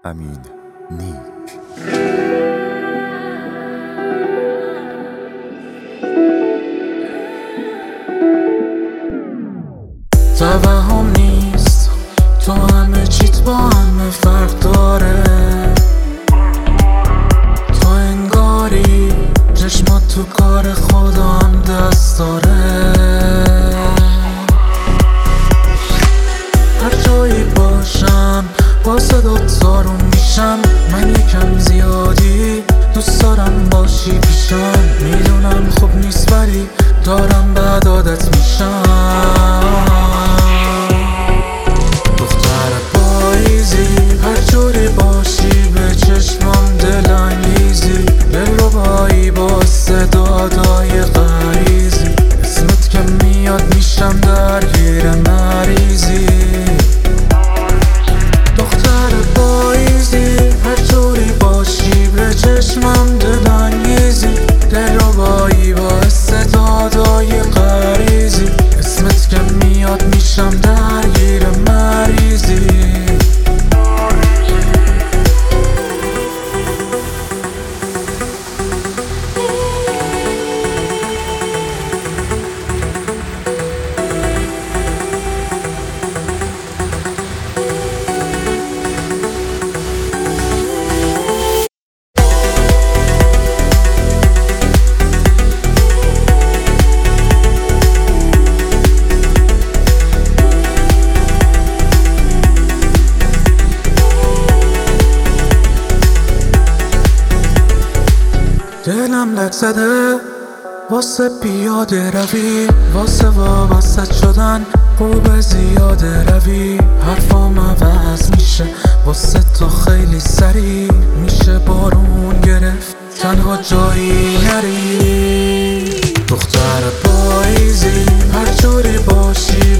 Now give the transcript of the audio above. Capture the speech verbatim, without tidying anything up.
همین نیک. توهم نیست تو همه چیت با همه فرق داره، تو انگاری چشمات تو کار خدا هم دست داره. هر جایی باشم با صدات آروم میشم، من یکم زیادی دوست دارم باشی پیشم. میدونم خوب نیست ولی دارم بعد عادت میشم. دختر پاییزی هر جوری باشی به چشمم دلانگیزی، دلربایی با صدادای غریزی، اسمت که میاد میشم درگیر مریضی. دختر پاییزی هر جوری باشی به چشمم دلانگیزی، دلربایی با صدادای غریزی، اسمت که میاد میشم درگیر مریضی. دلم لک زده واسه پیاده روی، واسه وابسته شدن خوب زیاده روی. حرفام عوض میشه واسه تو خیلی سریع، میشه بارون گرفت تنها جایی نری. دختر پاییزی هر جوری باشی